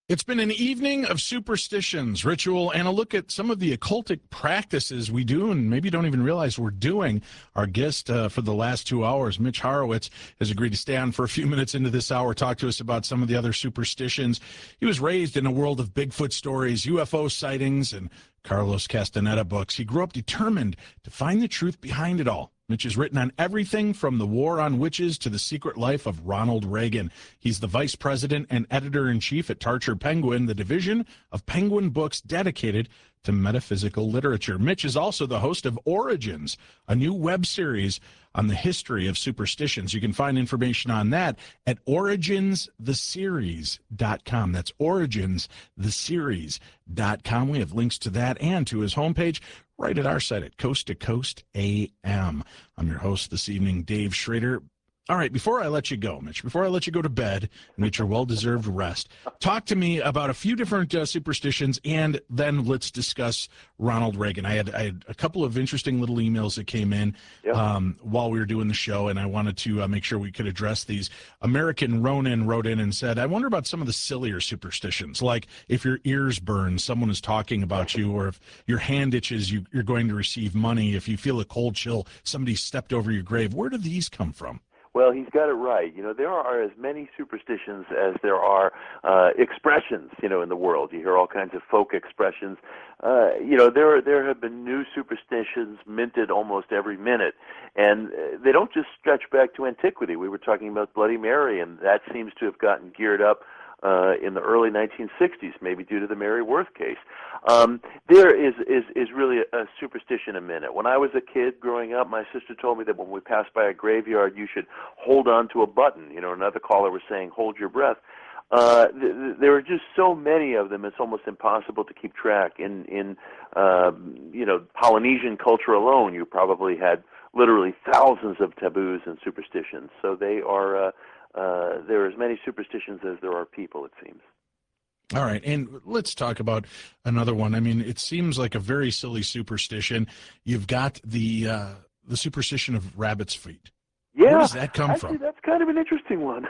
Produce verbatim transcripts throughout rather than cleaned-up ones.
It's been an evening of superstitions, ritual, and a look at some of the occultic practices we do and maybe don't even realize we're doing. Our guest uh, for the last two hours, Mitch Horowitz, has agreed to stay on for a few minutes into this hour, talk to us about some of the other superstitions. He was raised in a world of Bigfoot stories, U F O sightings, and Carlos Castaneda books. He grew up determined to find the truth behind it all. Mitch has written on everything from the war on witches to the secret life of Ronald Reagan. He's the vice president and editor-in-chief at Tarcher Penguin, the division of Penguin books dedicated to metaphysical literature. Mitch is also the host of Origins, a new web series on the history of superstitions. You can find information on that at origins the series dot com. That's origins the series dot com. We have links to that and to his homepage right at our site at Coast to Coast A M. I'm your host this evening, Dave Schrader. All right, before I let you go, Mitch, before I let you go to bed and get your well-deserved rest, talk to me about a few different uh, superstitions, and then let's discuss Ronald Reagan. I had, I had a couple of interesting little emails that came in Yep. um, while we were doing the show, and I wanted to uh, make sure we could address these. American Ronin wrote in and said, I wonder about some of the sillier superstitions, like if your ears burn, someone is talking about you, or if your hand itches, you, you're going to receive money. If you feel a cold chill, somebody stepped over your grave. Where do these come from? Well, he's got it right. You know, there are as many superstitions as there are uh, expressions, you know, in the world. You hear all kinds of folk expressions. Uh, you know, there are, there have been new superstitions minted almost every minute, and uh, they don't just stretch back to antiquity. We were talking about Bloody Mary, and that seems to have gotten geared up Uh, in the early nineteen sixties, maybe due to the Mary Worth case. Um, there is, is, is really a, a superstition a minute. When I was a kid growing up, my sister told me that when we passed by a graveyard, you should hold on to a button. You know, another caller was saying, hold your breath. Uh, th- th- there are just so many of them, it's almost impossible to keep track. In, in um, you know, Polynesian culture alone, you probably had literally thousands of taboos and superstitions. So they are... Uh, Uh, there are as many superstitions as there are people, it seems. All right, and let's talk about another one. I mean, it seems like a very silly superstition. You've got the uh, the superstition of rabbit's feet. Yeah, where does that come actually, from? that's kind of an interesting one.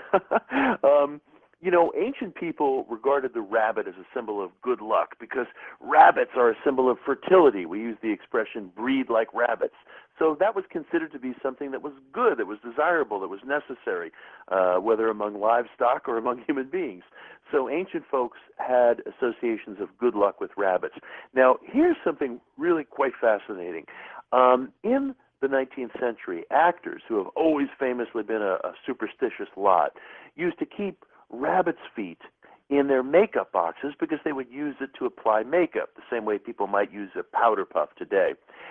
um, you know, ancient people regarded the rabbit as a symbol of good luck because rabbits are a symbol of fertility. We use the expression breed like rabbits. So that was considered to be something that was good, that was desirable, that was necessary, uh, whether among livestock or among human beings. So ancient folks had associations of good luck with rabbits. Now, here's something really quite fascinating. Um, in the nineteenth century, actors, who have always famously been a, a superstitious lot, used to keep rabbits' feet in their makeup boxes because they would use it to apply makeup, the same way people might use a powder puff today.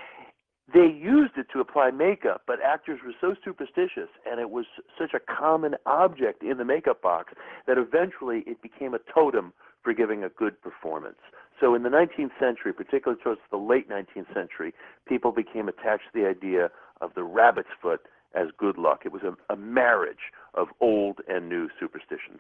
They used it to apply makeup, but actors were so superstitious, and it was such a common object in the makeup box, that eventually it became a totem for giving a good performance. So in the nineteenth century, particularly towards the late nineteenth century, people became attached to the idea of the rabbit's foot as good luck. It was a, a marriage of old and new superstitions.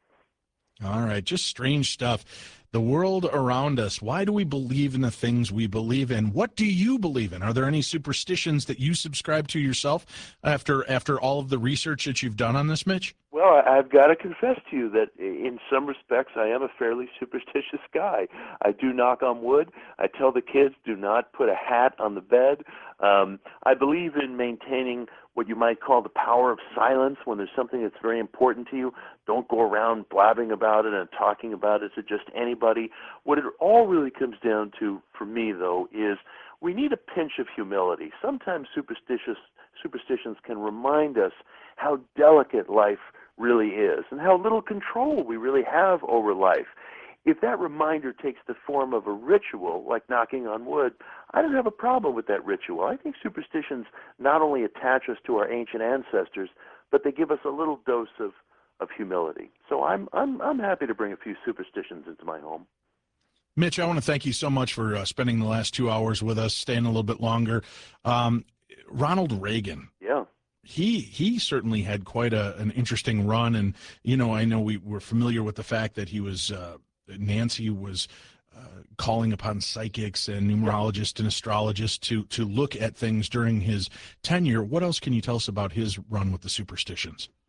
All right, just strange stuff. The world around us, why do we believe in the things we believe in? What do you believe in? Are there any superstitions that you subscribe to yourself after after all of the research that you've done on this, Mitch? Well, I've got to confess to you that in some respects I am a fairly superstitious guy. I do knock on wood. I tell the kids, do not put a hat on the bed. Um, I believe in maintaining what you might call the power of silence when there's something that's very important to you. Don't go around blabbing about it and talking about it to just anybody. What it all really comes down to, for me, though, is we need a pinch of humility. Sometimes superstitious superstitions can remind us how delicate life really is and how little control we really have over life. If that reminder takes the form of a ritual, like knocking on wood, I don't have a problem with that ritual. I think superstitions not only attach us to our ancient ancestors, but they give us a little dose of, of humility. So I'm, I'm, I'm happy to bring a few superstitions into my home. Mitch, I want to thank you so much for uh, spending the last two hours with us, staying a little bit longer. Um, Ronald Reagan. Yeah. He he certainly had quite a, an interesting run. And, you know, I know we were familiar with the fact that he was uh, Nancy was uh, calling upon psychics and numerologists and astrologists to to look at things during his tenure. What else can you tell us about his run with the superstitions? You know, Reagan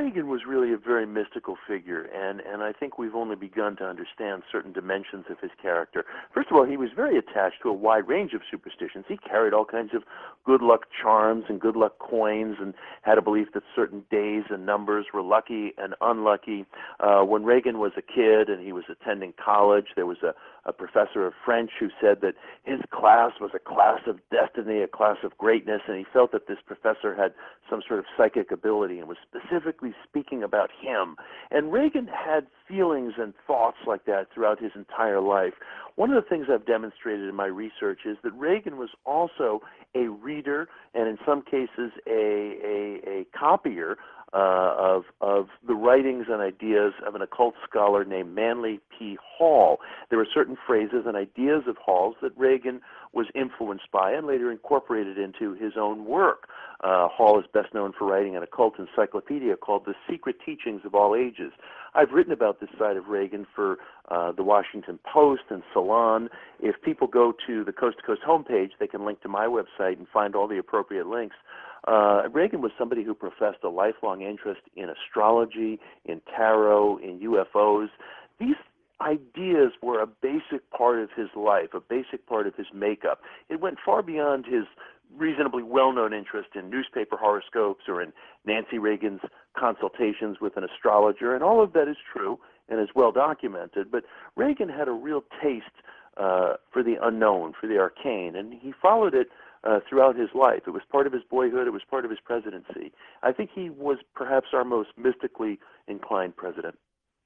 Reagan was really a very mystical figure, and, and I think we've only begun to understand certain dimensions of his character. First of all, he was very attached to a wide range of superstitions. He carried all kinds of good luck charms and good luck coins and had a belief that certain days and numbers were lucky and unlucky. Uh, when Reagan was a kid and he was attending college, there was a, a professor of French who said that his class was a class of destiny, a class of greatness, and he felt that this professor had some sort of psychic ability and was specifically speaking about him. And Reagan had feelings and thoughts like that throughout his entire life. One of the things I've demonstrated in my research is that Reagan was also a reader and in some cases a, a, a copier uh, of, of the writings and ideas of an occult scholar named Manly P. Hall. There were certain phrases and ideas of Hall's that Reagan was influenced by and later incorporated into his own work. Uh, Hall is best known for writing an occult encyclopedia called The Secret Teachings of All Ages. I've written about this side of Reagan for uh, the Washington Post and Salon. If people go to the Coast to Coast homepage, they can link to my website and find all the appropriate links. Uh, Reagan was somebody who professed a lifelong interest in astrology, in tarot, in U F Os. These ideas were a basic part of his life, a basic part of his makeup. It went far beyond his reasonably well-known interest in newspaper horoscopes or in Nancy Reagan's consultations with an astrologer, and all of that is true and is well documented, but Reagan had a real taste uh, for the unknown, for the arcane, and he followed it uh, throughout his life. It was part of his boyhood, it was part of his presidency. I think he was perhaps our most mystically inclined president.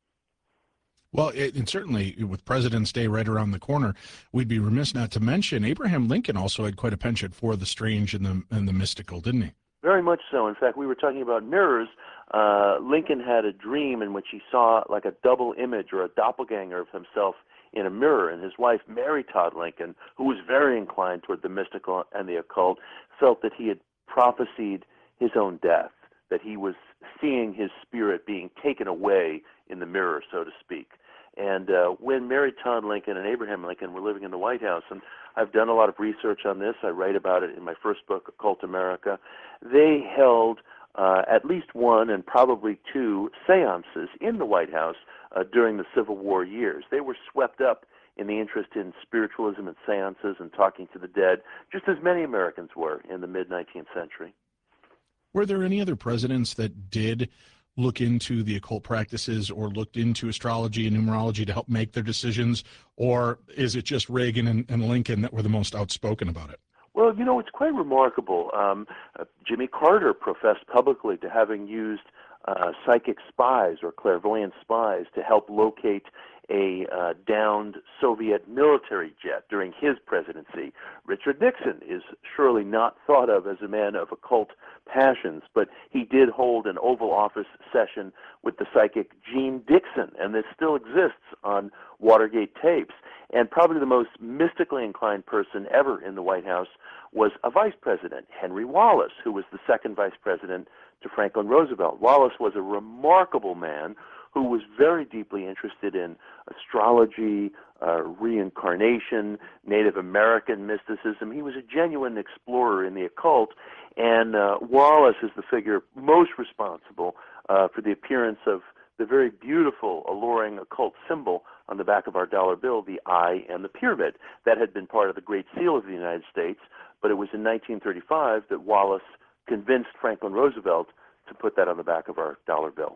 Well, it, and certainly with President's Day right around the corner, we'd be remiss not to mention Abraham Lincoln also had quite a penchant for the strange and the and the mystical, didn't he? Very much so. In fact, we were talking about mirrors. Uh, Lincoln had a dream in which he saw like a double image or a doppelganger of himself in a mirror, and his wife, Mary Todd Lincoln, who was very inclined toward the mystical and the occult, felt that he had prophesied his own death, that he was seeing his spirit being taken away in the mirror, so to speak. And uh, when Mary Todd Lincoln and Abraham Lincoln were living in the White House, and I've done a lot of research on this, I write about it in my first book, Occult America, they held uh, at least one and probably two seances in the White House uh, during the Civil War years. They were swept up in the interest in spiritualism and seances and talking to the dead, just as many Americans were in the mid-nineteenth century. Were there any other presidents that did look into the occult practices or looked into astrology and numerology to help make their decisions, or is it just Reagan and, and Lincoln that were the most outspoken about it? Well, you know, it's quite remarkable. Um, uh, Jimmy Carter professed publicly to having used uh, psychic spies or clairvoyant spies to help locate a uh, downed Soviet military jet during his presidency. Richard Nixon is surely not thought of as a man of occult passions, but he did hold an Oval Office session with the psychic Gene Dixon, and this still exists on Watergate tapes. And probably the most mystically inclined person ever in the White House was a vice president, Henry Wallace, who was the second vice president to Franklin Roosevelt. Wallace was a remarkable man who was very deeply interested in astrology, uh, reincarnation, Native American mysticism. He was a genuine explorer in the occult, and uh, Wallace is the figure most responsible uh, for the appearance of the very beautiful, alluring occult symbol on the back of our dollar bill, the eye and the pyramid. That had been part of the Great Seal of the United States, but it was in nineteen thirty-five that Wallace convinced Franklin Roosevelt to put that on the back of our dollar bill.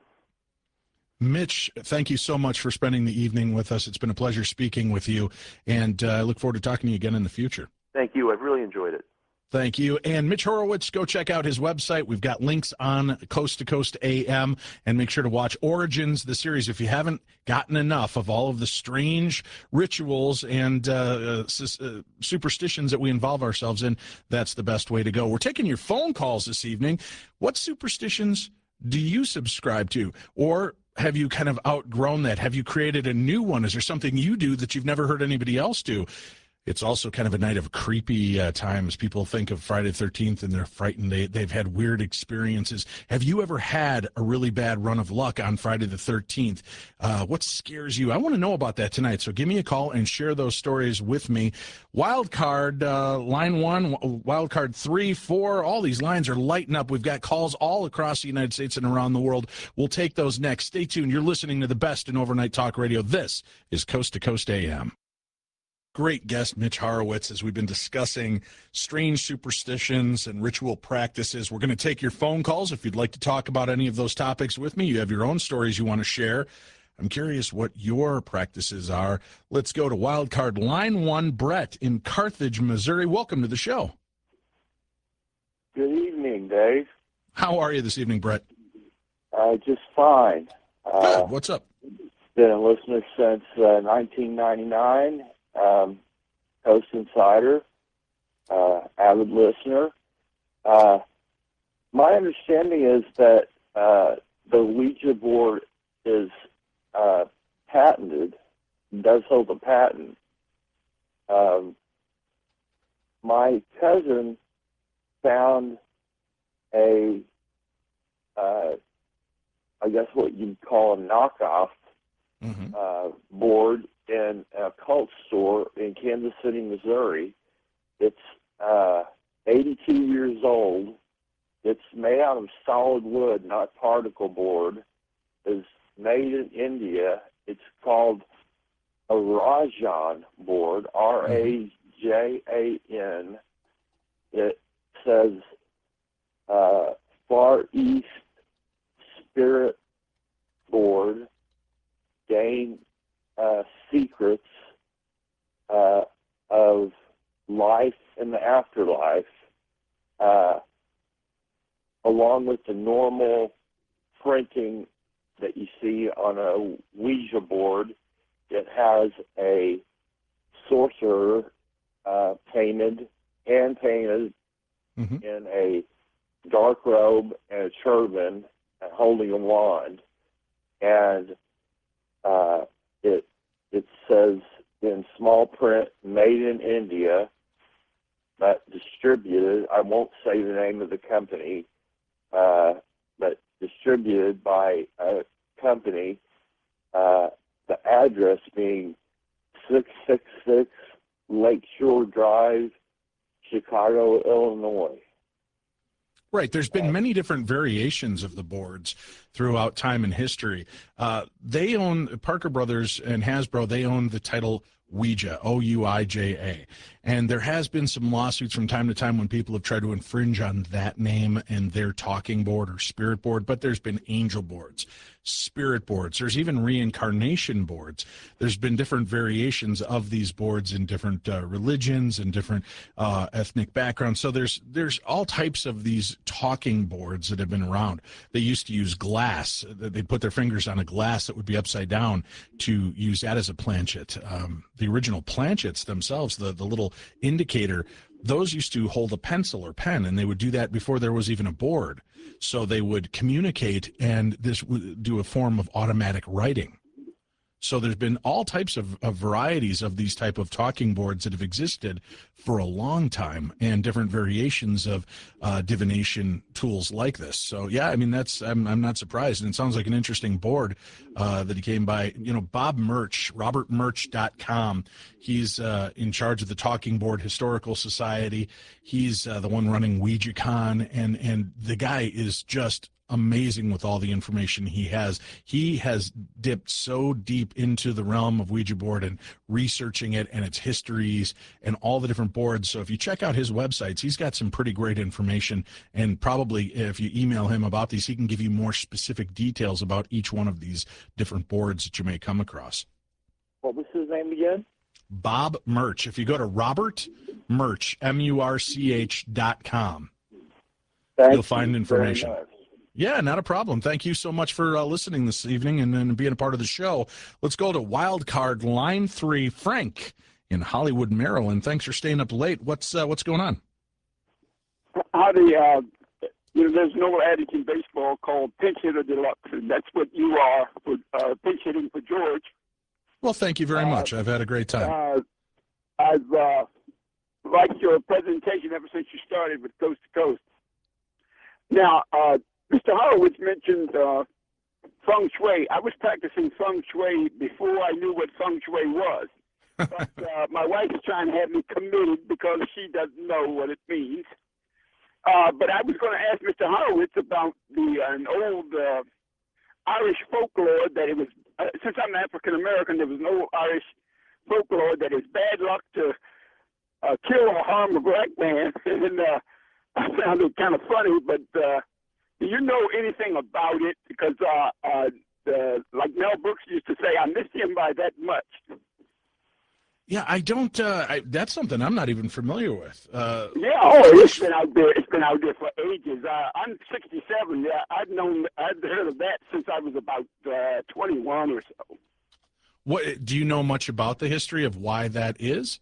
Mitch, thank you so much for spending the evening with us. It's been a pleasure speaking with you, and uh, I look forward to talking to you again in the future. Thank you. I've really enjoyed it. Thank you. And Mitch Horowitz, go check out his website. We've got links on Coast to Coast A M, and make sure to watch Origins, the series, if you haven't gotten enough of all of the strange rituals and uh, uh, superstitions that we involve ourselves in. That's the best way to go. We're taking your phone calls this evening. What superstitions do you subscribe to? Or have you kind of outgrown that? Have you created a new one? Is there something you do that you've never heard anybody else do? It's also kind of a night of creepy uh, times. People think of Friday the thirteenth and they're frightened. They, they've had weird experiences. Have you ever had a really bad run of luck on Friday the thirteenth? Uh, what scares you? I want to know about that tonight. So give me a call and share those stories with me. Wild card, uh, line one, wild card three, four, all these lines are lighting up. We've got calls all across the United States and around the world. We'll take those next. Stay tuned. You're listening to the best in overnight talk radio. This is Coast to Coast A M. Great guest, Mitch Horowitz, as we've been discussing strange superstitions and ritual practices. We're going to take your phone calls if you'd like to talk about any of those topics with me. You have your own stories you want to share. I'm curious what your practices are. Let's go to wildcard line one, Brett in Carthage, Missouri. Welcome to the show. Good evening, Dave. How are you this evening, Brett? Uh, just fine. Uh, Good. What's up? Been a listener since uh, nineteen ninety-nine. Um, Coast Insider, uh, avid listener. Uh, my understanding is that uh, the Ouija board is uh, patented, does hold a patent. Um, my cousin found a, uh, I guess what you'd call a knockoff Mm-hmm. uh, board in a cult store in Kansas City, Missouri. It's uh, eighty-two years old. It's made out of solid wood, not particle board. It's made in India. It's called a Rajan board, R A J A N. It says uh, Far East Spirit Board. Gain uh, secrets uh, of life and the afterlife, uh, along with the normal printing that you see on a Ouija board. It has a sorcerer uh, painted, hand painted, mm-hmm. in a dark robe and a turban, and holding a wand, and Uh, it it says in small print, made in India, but distributed. I won't say the name of the company, uh, but distributed by a company. Uh, the address being six six six Lakeshore Drive, Chicago, Illinois. Right. There's been many different variations of the boards throughout time and history. Uh, they own, Parker Brothers and Hasbro, they own the title Ouija, O U I J A. And there has been some lawsuits from time to time when people have tried to infringe on that name and their talking board or spirit board, but there's been angel boards, spirit boards. There's even reincarnation boards. There's been different variations of these boards in different uh, religions and different uh, ethnic backgrounds. So there's there's all types of these talking boards that have been around. They used to use glass. They'd put their fingers on a glass that would be upside down to use that as a planchet. Um, the original planchets themselves, the, the little indicator, those used to hold a pencil or pen, and they would do that before there was even a board. So they would communicate, and this would do a form of automatic writing. So there's been all types of, of varieties of these type of talking boards that have existed for a long time, and different variations of uh, divination tools like this. So yeah, I mean, that's I'm I'm not surprised, and it sounds like an interesting board uh, that he came by. You know, Bob Murch, robert murch dot com. He's uh, in charge of the Talking Board Historical Society. He's uh, the one running WouijaCon, and and the guy is just amazing with all the information he has. He has dipped so deep into the realm of Ouija board and researching it and its histories and all the different boards. So if you check out his websites, he's got some pretty great information, and probably if you email him about these, he can give you more specific details about each one of these different boards that you may come across. What was his name again? Bob Murch. If you go to Robert Murch, M U R C H dot com, Thank you'll find you information. very much. Yeah, not a problem. Thank you so much for uh, listening this evening and, and being a part of the show. Let's go to Wildcard Line Three, Frank in Hollywood, Maryland. Thanks for staying up late. What's uh, what's going on? Howdy. Uh, you know, there's an old adage in baseball called pinch hitter deluxe, and that's what you are for uh, pinch hitting for George. Well, thank you very Uh, much. I've had a great time. Uh, I've uh, liked your presentation ever since you started with Coast to Coast. Now, uh, Mister Horowitz mentioned uh, feng shui. I was practicing feng shui before I knew what feng shui was. But uh, my wife is trying to have me committed because she doesn't know what it means. Uh, but I was going to ask Mister Horowitz about the uh, an old uh, Irish folklore that it was, uh, since I'm African American, there was an old Irish folklore that it's bad luck to uh, kill or harm a black man. And uh, I found it kind of funny, but uh, do you know anything about it? Because uh, uh, the, like Mel Brooks used to say, I missed him by that much. Yeah, I don't. Uh, I, that's something I'm not even familiar with. Uh, yeah, oh, it's been out there. It's been out there for ages. Uh, I'm sixty-seven. Yeah, I've known. I've heard of that since I was about uh, twenty-one or so. What do you know much about the history of why that is?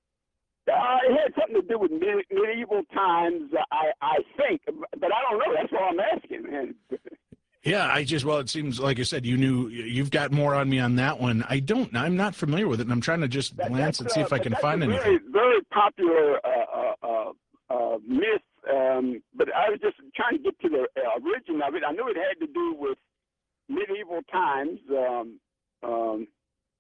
Uh, it had something to do with mid- medieval times, uh, I I think, but I don't know. That's all I'm asking, man. Yeah, I just, well, it seems like I said, you knew, you've got more on me on that one. I don't, I'm not familiar with it, and I'm trying to just that, glance and see uh, if I can that's find a anything. Very, very popular uh, uh, uh, myth, um, but I was just trying to get to the uh, origin of it. I knew it had to do with medieval times. Um, um,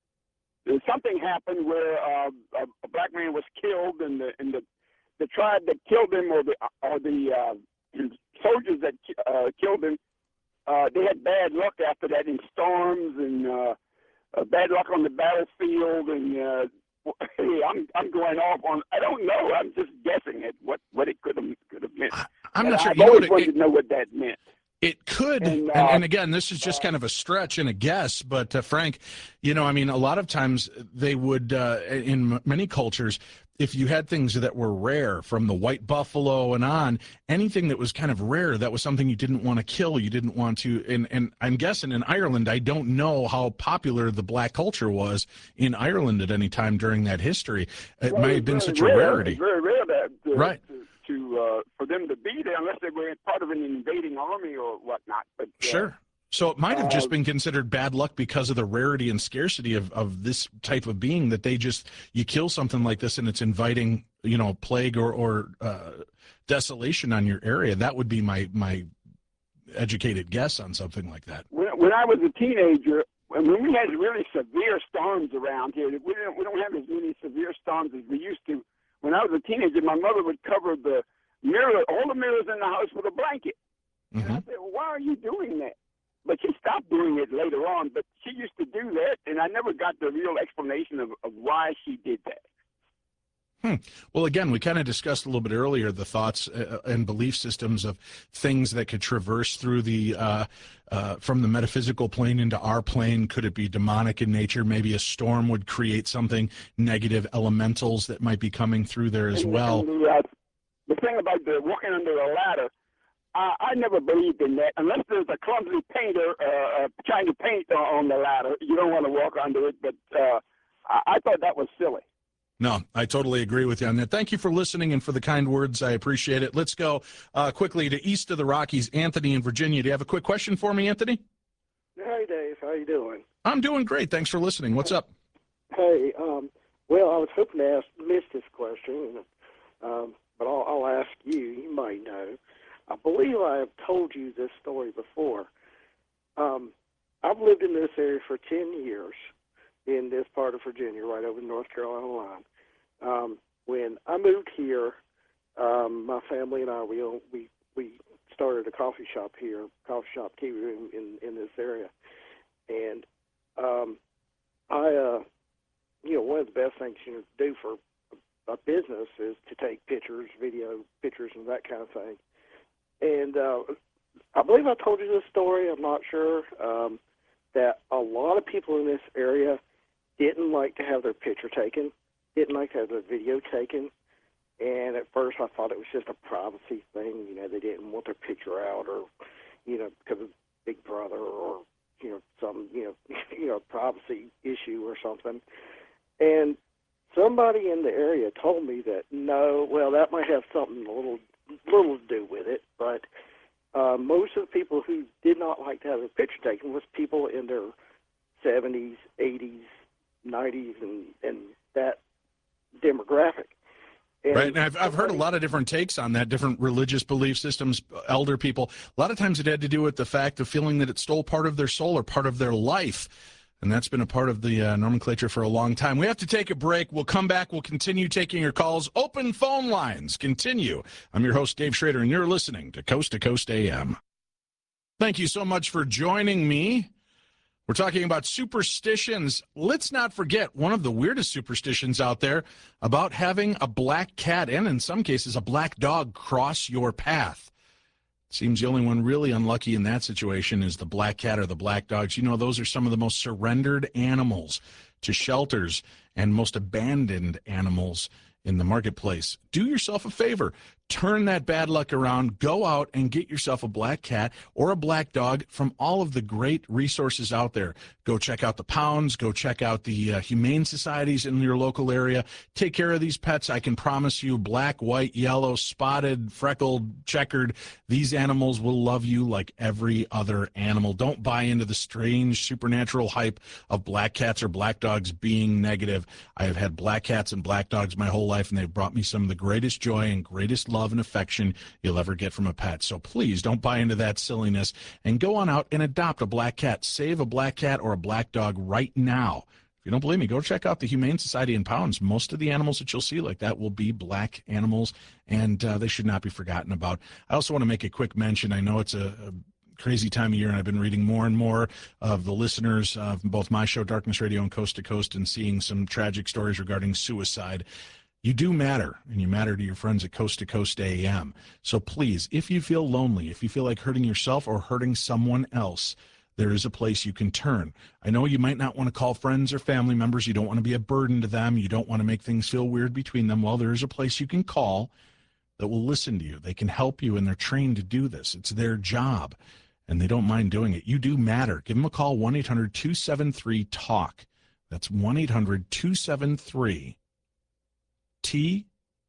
something happened where uh, a, a black man was killed, and the, and the, the tribe that killed him, or the, or the uh, soldiers that uh, killed him, Uh, they had bad luck after that in storms and uh, uh, bad luck on the battlefield. And uh, hey, I'm I'm going off on. I don't know. I'm just guessing at what, what it could have could have meant. I, I'm and not sure. I've You know always what, wanted it, to know what that meant. It could, and, and, uh, and again, this is just kind of a stretch and a guess, but uh, Frank, you know, I mean, a lot of times they would, uh, in m- many cultures, if you had things that were rare, from the white buffalo and on, anything that was kind of rare, that was something you didn't want to kill, you didn't want to, and, and I'm guessing in Ireland, I don't know how popular the black culture was in Ireland at any time during that history. It well, might have been such rare. a rarity. It's very rare that, uh, right. to, to uh, for them to be there, unless they were part of an invading army or whatnot. But uh, sure. So it might have just uh, been considered bad luck because of the rarity and scarcity of, of this type of being, that they just, you kill something like this and it's inviting, you know, plague or, or uh, desolation on your area. That would be my, my educated guess on something like that. When, when I was a teenager, when we had really severe storms around here, we don't, we don't have as many severe storms as we used to. When I was a teenager, my mother would cover the mirror, all the mirrors in the house with a blanket. Mm-hmm. And I said, well, why are you doing that? But she stopped doing it later on, but she used to do that, and I never got the real explanation of, of why she did that. Hmm. Well, again, we kind of discussed a little bit earlier the thoughts uh, and belief systems of things that could traverse through the uh, uh, from the metaphysical plane into our plane. Could it be demonic in nature? Maybe a storm would create something negative, elementals that might be coming through there as and, well. And the, uh, the thing about the walking under a ladder, I, I never believed in that. Unless there's a clumsy painter uh, uh, trying to paint uh, on the ladder, you don't want to walk under it. But uh, I, I thought that was silly. No, I totally agree with you on that. Thank you for listening and for the kind words. I appreciate it. Let's go uh, quickly to east of the Rockies. Anthony in Virginia. Do you have a quick question for me, Anthony? Hey, Dave. How you doing? I'm doing great. Thanks for listening. What's up? Hey, um, well, I was hoping to ask miss this question, um, but I'll, I'll ask you. You might know. I believe I have told you this story before. Um, I've lived in this area for ten years. In this part of Virginia, right over the North Carolina line. Um, when I moved here, um, my family and I, we we we started a coffee shop here, coffee shop Kiwi in, in, in this area. And um, I, uh, you know, one of the best things you know, to do for a business is to take pictures, video pictures, and that kind of thing. And uh, I believe I told you this story, I'm not sure, um, that a lot of people in this area didn't like to have their picture taken, didn't like to have their video taken, and at first I thought it was just a privacy thing. You know, they didn't want their picture out, or you know, because of Big Brother, or you know, some you know, you know, privacy issue or something. And somebody in the area told me that no, well, that might have something a little, little to do with it, but uh, most of the people who did not like to have their picture taken was people in their seventies, eighties, nineties, and, and that Right, and I've, I've heard a lot of different takes on that, different religious belief systems, elder people. A lot of times it had to do with the fact of feeling that it stole part of their soul or part of their life. And that's been a part of the uh, nomenclature for a long time. We have to take a break. We'll come back. We'll continue taking your calls. Open phone lines continue. I'm your host, Dave Schrader, and you're listening to Coast to Coast A M. Thank you so much for joining me. We're talking about superstitions. Let's not forget one of the weirdest superstitions out there about having a black cat and, in some cases, a black dog cross your path. Seems the only one really unlucky in that situation is the black cat or the black dogs. You know, those are some of the most surrendered animals to shelters and most abandoned animals in the marketplace. Do yourself a favor. Turn that bad luck around. Go out and get yourself a black cat or a black dog from all of the great resources out there. Go check out the pounds. Go check out the uh, humane societies in your local area. Take care of these pets. I can promise you, black, white, yellow, spotted, freckled, checkered, these animals will love you like every other animal. Don't buy into the strange supernatural hype of black cats or black dogs being negative. I have had black cats and black dogs my whole life, and they've brought me some of the greatest joy and greatest love love and affection you'll ever get from a pet. So please don't buy into that silliness and go on out and adopt a black cat. Save a black cat or a black dog right now. If you don't believe me, go check out the Humane Society in Pounds. Most of the animals that you'll see like that will be black animals, and uh, they should not be forgotten about. I also want to make a quick mention. I know it's a, a crazy time of year, and I've been reading more and more of the listeners of both my show, Darkness Radio, and Coast to Coast, and seeing some tragic stories regarding suicide. You do matter, and you matter to your friends at Coast to Coast A M. So please, if you feel lonely, if you feel like hurting yourself or hurting someone else, there is a place you can turn. I know you might not want to call friends or family members. You don't want to be a burden to them. You don't want to make things feel weird between them. Well, there is a place you can call that will listen to you. They can help you, and they're trained to do this. It's their job, and they don't mind doing it. You do matter. Give them a call, one eight hundred two seven three talk. That's one eight hundred two seven three T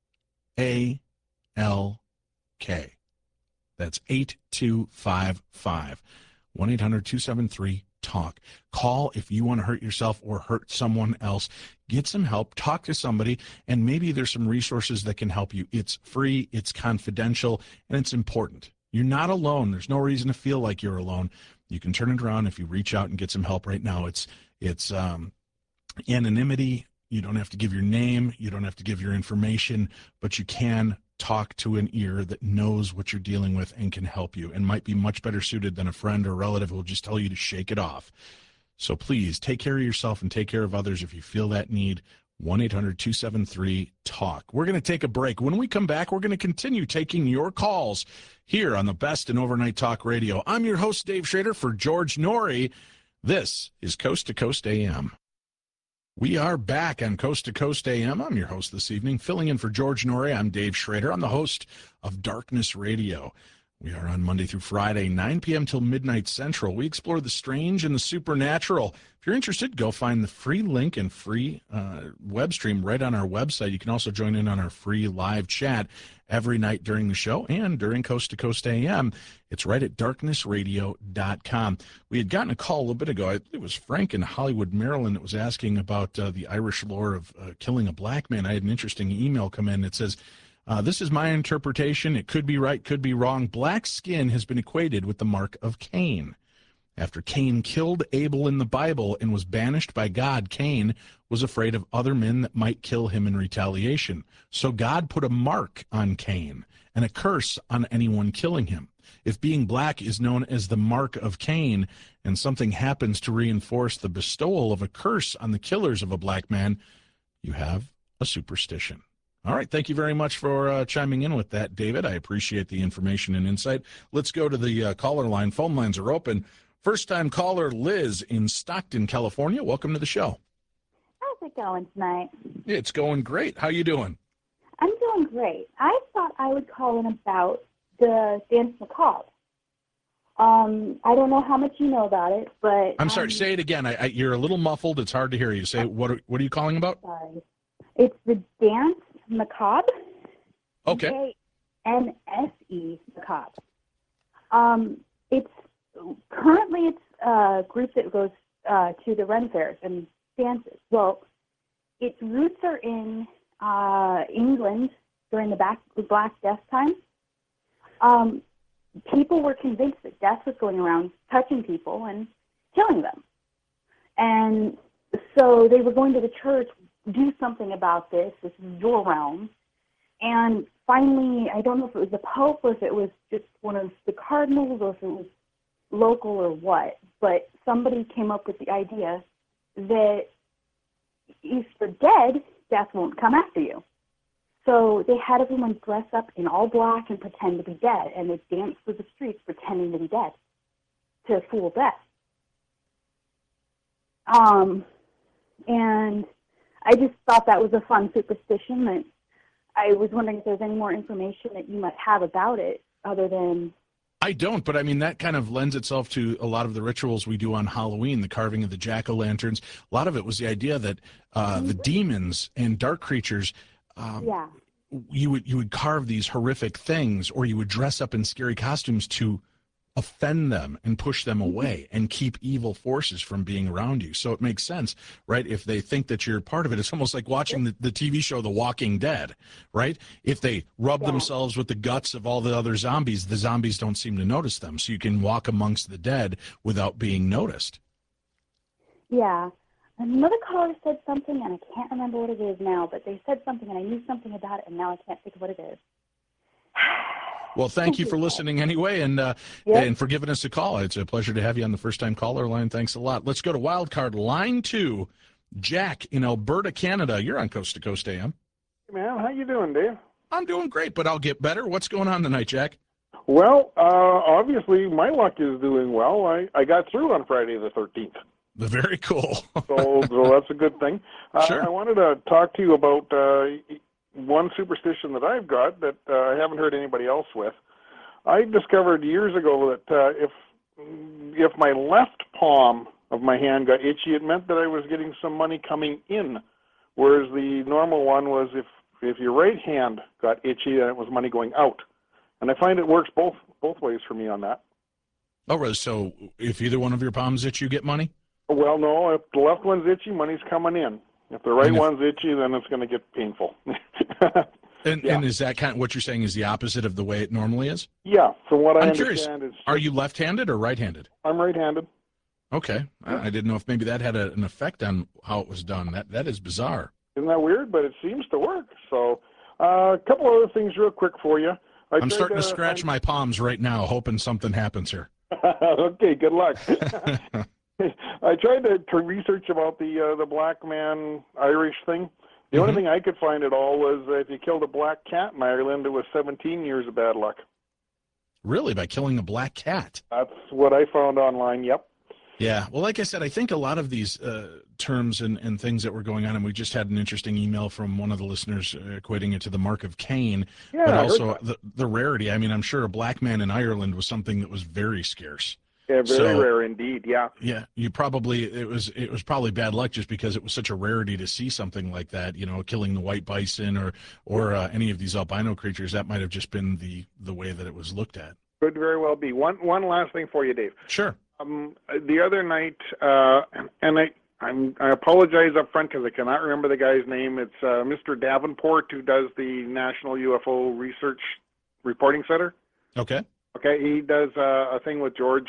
A L K. That's eight two five five. one eight hundred two seven three talk. Call if you want to hurt yourself or hurt someone else. Get some help. Talk to somebody, and maybe there's some resources that can help you. It's free, it's confidential, and it's important. You're not alone. There's no reason to feel like you're alone. You can turn it around if you reach out and get some help right now. It's it's um, anonymity. You don't have to give your name. You don't have to give your information, but you can talk to an ear that knows what you're dealing with and can help you, and might be much better suited than a friend or relative who will just tell you to shake it off. So please take care of yourself and take care of others if you feel that need. one eight hundred two seven three talk. We're going to take a break. When we come back, we're going to continue taking your calls here on the best in overnight talk radio. I'm your host, Dave Schrader, for George Noory. This is Coast to Coast A M. We are back on Coast to Coast A M. I'm your host this evening, filling in for George Noory. I'm Dave Schrader. I'm the host of Darkness Radio. We are on Monday through Friday, nine p.m. till midnight Central. We explore the strange and the supernatural. If you're interested, go find the free link and free uh, web stream right on our website. You can also join in on our free live chat every night during the show and during Coast to Coast A M. It's right at darkness radio dot com. We had gotten a call a little bit ago. I believe it was Frank in Hollywood, Maryland, that was asking about uh, the Irish lore of uh, killing a black man. I had an interesting email come in that says, Uh, this is my interpretation. It could be right, could be wrong. Black skin has been equated with the mark of Cain. After Cain killed Abel in the Bible and was banished by God, Cain was afraid of other men that might kill him in retaliation. So God put a mark on Cain and a curse on anyone killing him. If being black is known as the mark of Cain and something happens to reinforce the bestowal of a curse on the killers of a black man, you have a superstition. All right, thank you very much for uh, chiming in with that, David. I appreciate the information and insight. Let's go to the uh, caller line. Phone lines are open. First-time caller Liz in Stockton, California. Welcome to the show. How's it going tonight? It's going great. How you doing? I'm doing great. I thought I would call in about the Dance Macabre. Um, I don't know how much you know about it, but... I'm sorry, um, say it again. I, I, you're a little muffled. It's hard to hear you. Say, what are, what are you calling about? Sorry. It's the Dance Macabre. Okay. D A N S E Macabre. Um, it's currently it's a group that goes uh, to the Ren fairs and dances. Well, its roots are in uh, England during the, back, the Black Death time, um, people were convinced that death was going around touching people and killing them. And so they were going to the church, do something about this, this is your realm. And finally, I don't know if it was the Pope or if it was just one of the cardinals or if it was local or what, but somebody came up with the idea that if you're dead, death won't come after you. So they had everyone dress up in all black and pretend to be dead, and they danced through the streets pretending to be dead to fool death. Um, and I just thought that was a fun superstition, and I was wondering if there's any more information that you might have about it other than... I don't, but I mean, that kind of lends itself to a lot of the rituals we do on Halloween, the carving of the jack-o'-lanterns. A lot of it was the idea that uh, mm-hmm. the demons and dark creatures, um, yeah. you would you would carve these horrific things, or you would dress up in scary costumes to offend them and push them away and keep evil forces from being around you. So it makes sense, right? If they think that you're part of it, it's almost like watching the, the T V show The Walking Dead, right? If they rub yeah. themselves with the guts of all the other zombies, the zombies don't seem to notice them. So you can walk amongst the dead without being noticed. Yeah. Another caller said something, and I can't remember what it is now, but they said something, and I knew something about it, and now I can't think of what it is. Well, thank you for listening anyway, and uh, yep. and for giving us a call. It's a pleasure to have you on the first-time caller line. Thanks a lot. Let's go to Wildcard Line two. Jack in Alberta, Canada. You're on Coast to Coast A M. Hey, man, how you doing, Dave? I'm doing great, but I'll get better. What's going on tonight, Jack? Well, uh, obviously, my luck is doing well. I, I got through on Friday the thirteenth. Very cool. so, so that's a good thing. Uh, sure. I wanted to talk to you about uh, one superstition that I've got that uh, I haven't heard anybody else with. I discovered years ago that uh, if if my left palm of my hand got itchy, it meant that I was getting some money coming in, whereas the normal one was if, if your right hand got itchy, then it was money going out. And I find it works both both ways for me on that. Oh, really? So if either one of your palms itch, you get money? Well, no. If the left one's itchy, money's coming in. If the right if, one's itchy, then it's going to get painful. and, yeah. and is that kind of what you're saying is the opposite of the way it normally is? Yeah. So what I I'm understand curious, is... Are you left-handed or right-handed? I'm right-handed. Okay. I, I didn't know if maybe that had a, an effect on how it was done. That That is bizarre. Isn't that weird? But it seems to work. So uh, a couple other things real quick for you. I I'm starting to, to scratch find... my palms right now, hoping something happens here. Okay, good luck. I tried to, to research about the uh, the black man Irish thing. The mm-hmm. only thing I could find at all was that if you killed a black cat in Ireland, it was seventeen years of bad luck. Really? By killing a black cat? That's what I found online, yep. Yeah. Well, like I said, I think a lot of these uh, terms and, and things that were going on, and we just had an interesting email from one of the listeners uh, equating it to the mark of Cain, yeah, but also the, the rarity. I mean, I'm sure a black man in Ireland was something that was very scarce. Yeah, very so, rare indeed, yeah. Yeah, you probably, it was it was probably bad luck just because it was such a rarity to see something like that, you know, killing the white bison or, or uh, any of these albino creatures. That might have just been the, the way that it was looked at. Could very well be. One one last thing for you, Dave. Sure. Um, the other night, uh, and I I'm, I apologize up front because I cannot remember the guy's name. It's uh, Mister Davenport, who does the National U F O Research Reporting Center. Okay. Okay, he does uh, a thing with George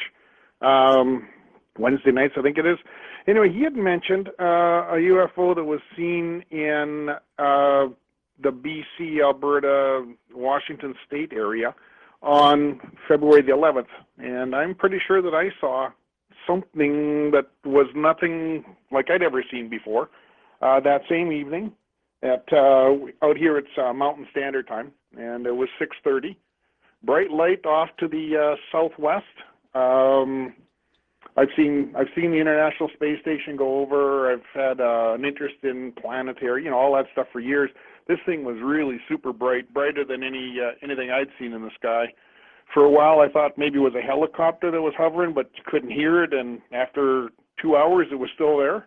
um, Wednesday nights, I think it is. Anyway, he had mentioned uh, a U F O that was seen in uh, the B C, Alberta, Washington State area on February the eleventh, and I'm pretty sure that I saw something that was nothing like I'd ever seen before uh, that same evening. At uh, out here it's uh, Mountain Standard Time, and it was six thirty. Bright light off to the uh, southwest. Um, I've seen I've seen the International Space Station go over. I've had uh, an interest in planetary, you know, all that stuff for years. This thing was really super bright, brighter than any uh, anything I'd seen in the sky. For a while, I thought maybe it was a helicopter that was hovering, but you couldn't hear it. And after two hours, it was still there.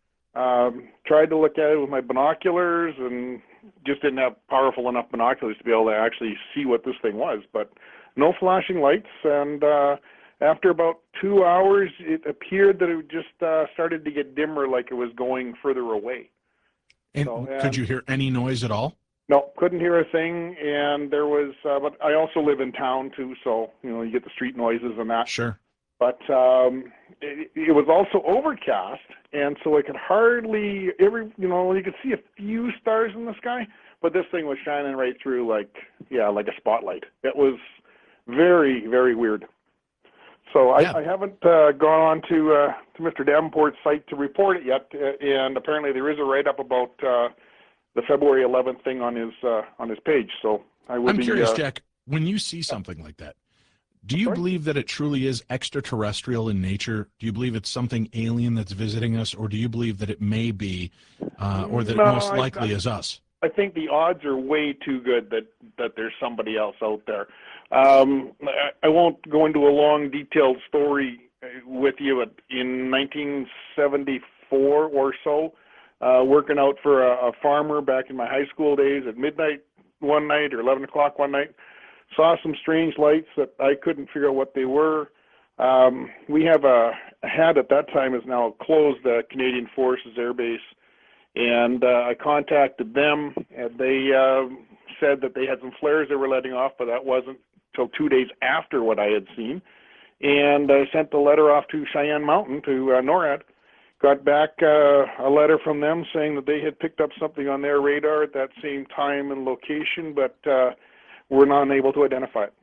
Um, tried to look at it with my binoculars, and just didn't have powerful enough binoculars to be able to actually see what this thing was. But no flashing lights, and uh, after about two hours, it appeared that it just uh, started to get dimmer, like it was going further away. And so, and could you hear any noise at all? No, couldn't hear a thing, and there was, uh, but I also live in town too, so, you know, you get the street noises and that. Sure. But um, it, it was also overcast, and so I could hardly, every, you know, you could see a few stars in the sky, but this thing was shining right through like, yeah, like a spotlight. It was very, very weird. So I, Yeah. I haven't uh, gone on to, uh, to Mister Davenport's site to report it yet, uh, and apparently there is a write-up about uh, the February eleventh thing on his uh, on his page. So I will I'm be. curious, uh, Jack, when you see something like that, do you Sorry? believe that it truly is extraterrestrial in nature? Do you believe it's something alien that's visiting us, or do you believe that it may be, uh, or that No, it most I- likely I- is us? I think the odds are way too good that, that there's somebody else out there. Um, I, I won't go into a long, detailed story uh, with you. But in nineteen seventy-four or so, uh, working out for a, a farmer back in my high school days at midnight one night or eleven o'clock one night, saw some strange lights that I couldn't figure out what they were. Um, we have a, had at that time is now closed, the Canadian Forces Air Base. And uh, I contacted them, and they uh, said that they had some flares they were letting off, but that wasn't until two days after what I had seen. And I sent the letter off to Cheyenne Mountain, to uh, NORAD, got back uh, a letter from them saying that they had picked up something on their radar at that same time and location, but uh, were not unable to identify it.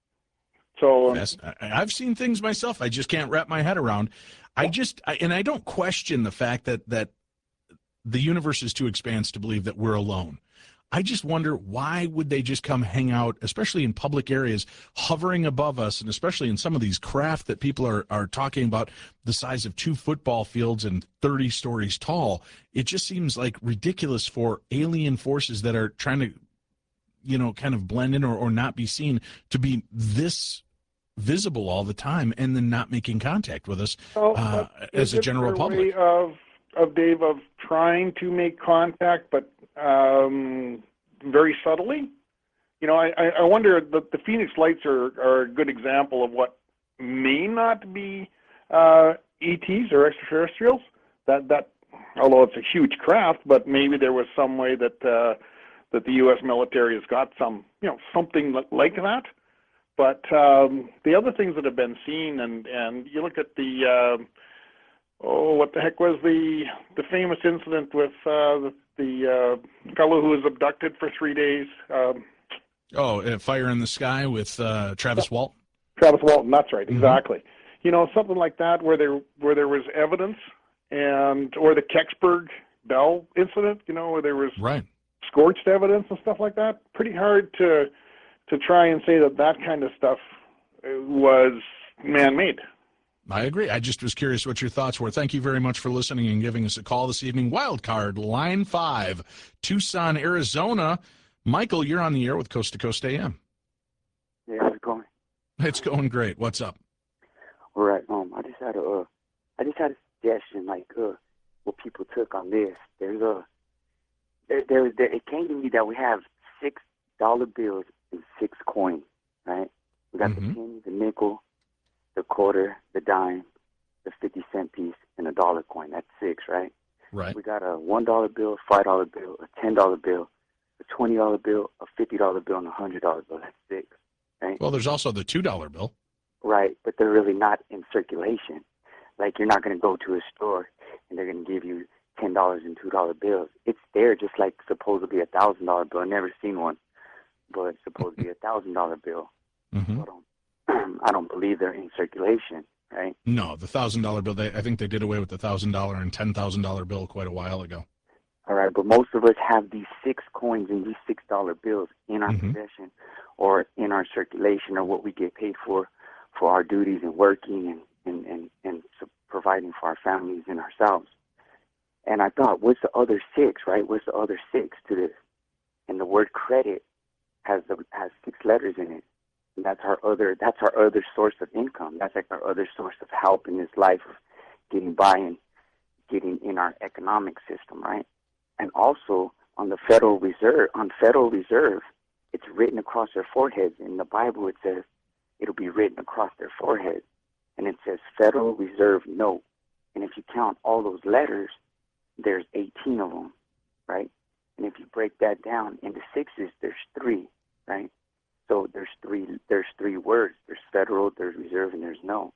So um, Yes, I- I've seen things myself. I just can't wrap my head around. I just, I, and I don't question the fact that that the universe is too expansive to believe that we're alone. I just wonder, why would they just come hang out, especially in public areas, hovering above us, and especially in some of these craft that people are, are talking about the size of two football fields and thirty stories tall. It just seems like ridiculous for alien forces that are trying to, you know, kind of blend in or, or not be seen to be this visible all the time and then not making contact with us well, uh, but as a is it general their public. way of, of Dave, of trying to make contact, but um, very subtly? You know, I, I wonder, the, the Phoenix Lights are, are a good example of what may not be uh, E Ts or extraterrestrials. That, that, although it's a huge craft, but maybe there was some way that uh, that the U S military has got some, you know, something like that. But um, the other things that have been seen, and, and you look at the, uh, oh, what the heck was the the famous incident with uh, the, the uh, fellow who was abducted for three days? Um, Oh, uh, Fire in the Sky with uh, Travis Walt? Travis Walton, that's right, Mhm. exactly. You know, something like that where there where there was evidence, and or the Kecksburg Bell incident, you know, where there was Right. scorched evidence and stuff like that. Pretty hard to to try and say that that kind of stuff was man-made. I agree. I just was curious what your thoughts were. Thank you very much for listening and giving us a call this evening. Wildcard, line five, Tucson, Arizona. Michael, you're on the air with Coast to Coast A M. Yeah, how's it going? It's going great. What's up? All right. Um, I just had a, uh, I just had a suggestion, like, uh, what people took on this. There's a, there, there, there, it came to me that we have six dollar bills and six coins, right? We got Mhm. the penny, the nickel, the quarter, the dime, the fifty cent piece, and a dollar coin. That's six, right? Right. We got a one dollar bill, five dollar bill, a ten dollar bill, a twenty dollar bill, a fifty dollar bill, and a hundred dollar bill. That's six, right? Well, there's also the two dollar bill. Right, but they're really not in circulation. Like, you're not going to go to a store and they're going to give you ten dollars and two dollar bills. It's there, just like supposedly a one thousand dollar bill. I've never seen one, but supposedly a one thousand dollar bill. Mm-hmm. I don't, I don't believe they're in circulation, right? No, the one thousand dollar bill, they, I think they did away with the one thousand dollar and ten thousand dollar bill quite a while ago. All right, but most of us have these six coins and these six dollar bills in our Mhm. possession or in our circulation, or what we get paid for, for our duties and working and, and, and, and so providing for our families and ourselves. And I thought, what's the other six, right? What's the other six to this? And the word credit has the, has six letters in it. And that's our other that's our other source of income. That's like our other source of help in this life of getting by and getting in our economic system, right? And also on the Federal Reserve, on Federal Reserve, it's written across their foreheads. In the Bible, it says it'll be written across their foreheads, and it says Federal Reserve Note. And if you count all those letters, there's eighteen of them, right? And if you break that down into sixes, there's three, right? So there's three. There's three words. There's federal, there's reserve, and there's no.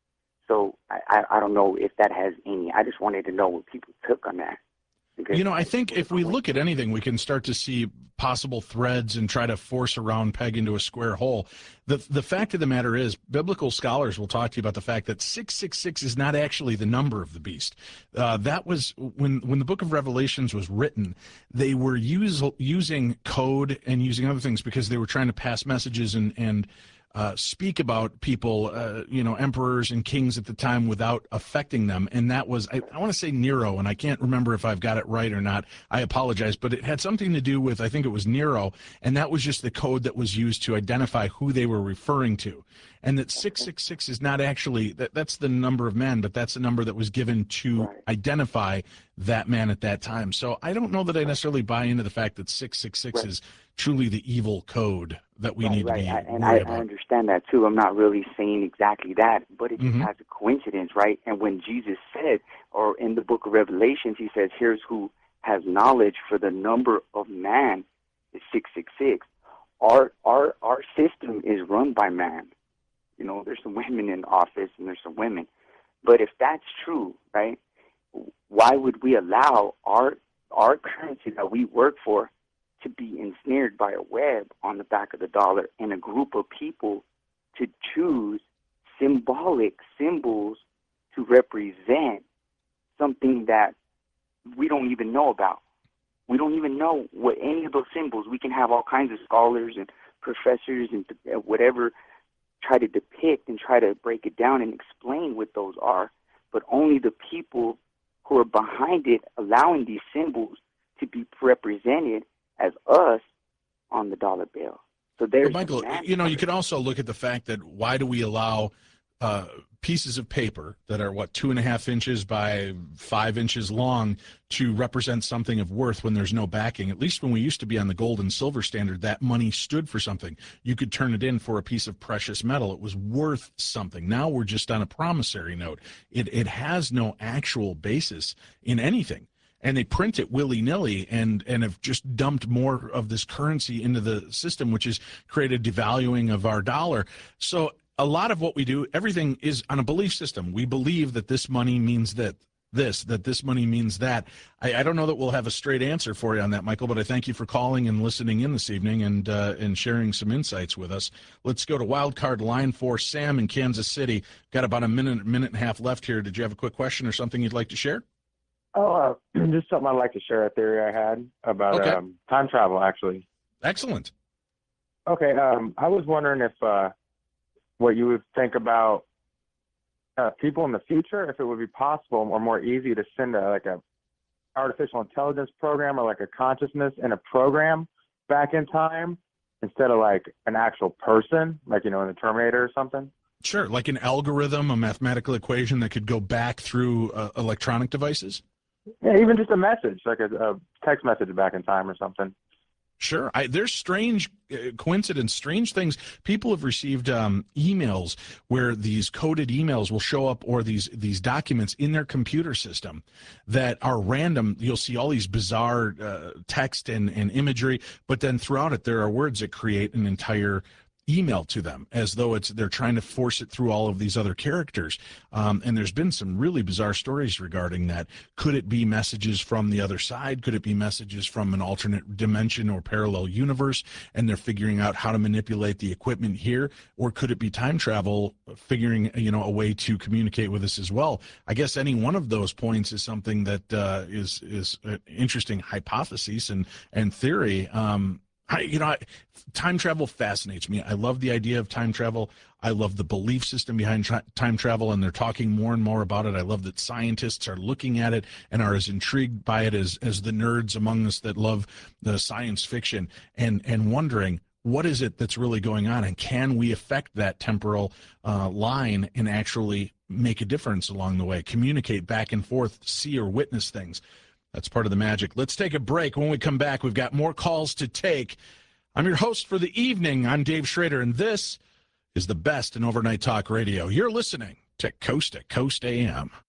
So I, I, I don't know if that has any. I just wanted to know what people took on that. You know, I think if we look at anything, we can start to see possible threads and try to force a round peg into a square hole. The the fact of the matter is, biblical scholars will talk to you about the fact that six six six is not actually the number of the beast. Uh, that was when when the book of Revelations was written, they were use, using code and using other things because they were trying to pass messages and and Uh, speak about people, uh, you know, emperors and kings at the time without affecting them. And that was, I, I want to say Nero, and I can't remember if I've got it right or not. I apologize, but it had something to do with, I think it was Nero, and that was just the code that was used to identify who they were referring to. And that six six six is not actually, that, that's the number of men, but that's the number that was given to Right. identify that man at that time. So I don't know that I necessarily buy into the fact that six six six Right. is truly the evil code that we right, need right. to be I, and worried I, about. I understand that too. I'm not really saying exactly that, but it just Mhm. has a coincidence, right? And when Jesus said, or in the book of Revelations, he says, here's who has knowledge, for the number of man is six six six. Our, our, our system is run by man. You know, there's some women in office and there's some women. But if that's true, right, why would we allow our, our currency that we work for to be ensnared by a web on the back of the dollar, and a group of people to choose symbolic symbols to represent something that we don't even know about? We don't even know what any of those symbols. We can have all kinds of scholars and professors and whatever try to depict and try to break it down and explain what those are, but only the people who are behind it allowing these symbols to be represented as us on the dollar bill. So there's But Michael, you know, you could also look at the fact that why do we allow uh, pieces of paper that are, what, two and a half inches by five inches long to represent something of worth when there's no backing? At least when we used to be on the gold and silver standard, that money stood for something. You could turn it in for a piece of precious metal. It was worth something. Now we're just on a promissory note. It, it has no actual basis in anything. And they print it willy-nilly and, and have just dumped more of this currency into the system, which has created devaluing of our dollar. So a lot of what we do, everything is on a belief system. We believe that this money means that this, that this money means that. I, I don't know that we'll have a straight answer for you on that, Michael, but I thank you for calling and listening in this evening and uh, and sharing some insights with us. Let's go to wildcard line four, Sam in Kansas City. Got about a minute, minute and a half left here. Did you have a quick question or something you'd like to share? Oh, uh, just something I'd like to share, a theory I had about Okay. um, time travel, actually. Excellent. Okay, um, I was wondering if uh, what you would think about uh, people in the future, if it would be possible or more easy to send a, like a artificial intelligence program or like a consciousness in a program back in time instead of like an actual person, like, you know, in the Terminator or something. Sure, like an algorithm, a mathematical equation that could go back through uh, electronic devices? Yeah, even just a message, like a, a text message back in time or something. Sure. I, there's strange uh, coincidence, strange things. People have received um, emails where these coded emails will show up, or these these documents in their computer system that are random. You'll see all these bizarre uh, text and, and imagery, but then throughout it there are words that create an entire email to them, as though it's they're trying to force it through all of these other characters. Um, and there's been some really bizarre stories regarding that. Could it be messages from the other side? Could it be messages from an alternate dimension or parallel universe, and they're figuring out how to manipulate the equipment here? Or could it be time travel, figuring, you know, a way to communicate with us as well? I guess any one of those points is something that uh, is is an interesting hypothesis and and theory. Um, I, you know, I, time travel fascinates me. I love the idea of time travel. I love the belief system behind tra- time travel, and they're talking more and more about it. I love that scientists are looking at it and are as intrigued by it as, as the nerds among us that love the science fiction, and, and wondering, what is it that's really going on, and can we affect that temporal uh, line and actually make a difference along the way, communicate back and forth, see or witness things? That's part of the magic. Let's take a break. When we come back, we've got more calls to take. I'm your host for the evening. I'm Dave Schrader, and this is the best in overnight talk radio. You're listening to Coast to Coast A M.